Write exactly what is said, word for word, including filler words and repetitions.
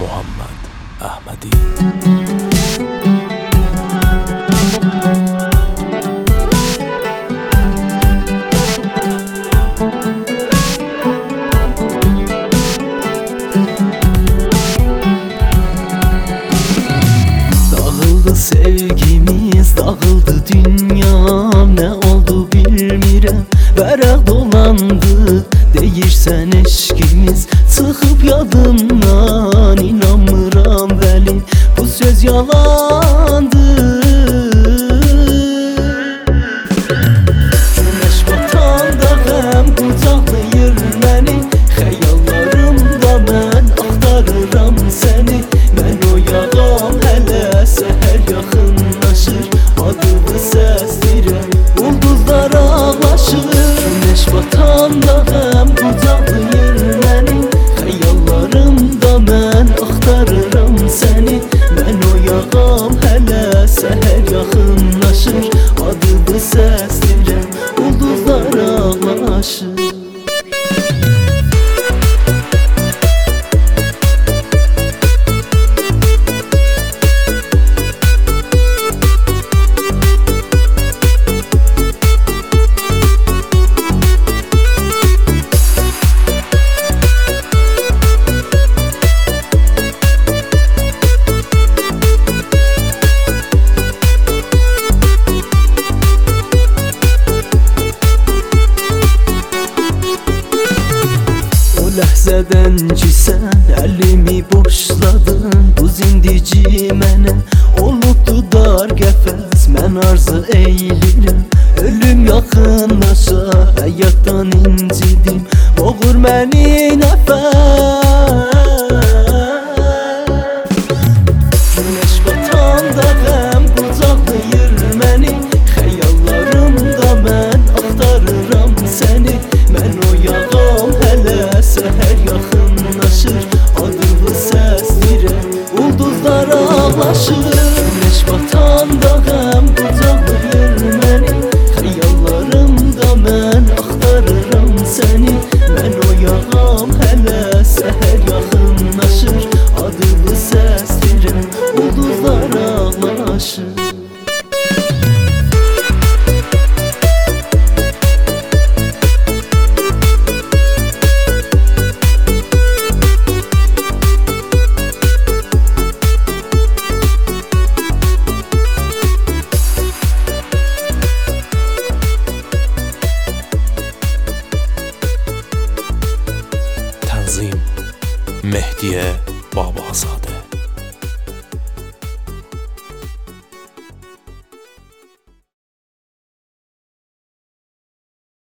Muhammed Ahmedi. Dağıldı sevgimiz, dağıldı dünyam, ne oldu bilmirəm, vərəq dolandı, deyirsən eşkimiz, çıxıb yadımdan, inanmıram vəli, bu söz yalandı. Güneş batanda qəm qucaqlayır məni, xəyallarımda mən axtarıram səni, mən oyağam hələ səhər yaxınlaşır, adımı səsləyirəm, ulduzlar ağlaşır. Güneş batanda qəm qucaqlayır məni, xəyallarımda mən axtarıram səni, mən oyağam hələ səhər yaxınlaşır, adımı səsləyirəm, ulduzlar ağlaşır. Ləhzədən ki sən əlimi boşladın, bu zindici mənə olubdu dar qəfəs, mən arzu eylirəm, ölüm yaxınlaşa, həyatdan incidim, boğur məni nəfəs. Güneş batanda qəm qucaqlayır məni, xəyallarımda mən axtarıram səni, mən oyağam hələ səhər yaxınlaşır, adımı səsləyirəm, ulduzlar ağlaşır. Güneş batanda qəm qucaqlayır məni, xəyallarımda mən axtarıram səni, mən oyağam hələ səhər yaxınlaşır, adımı səsləyirəm, ulduzlar ağlaşır. Tənzim Mehdiyə Babazadə.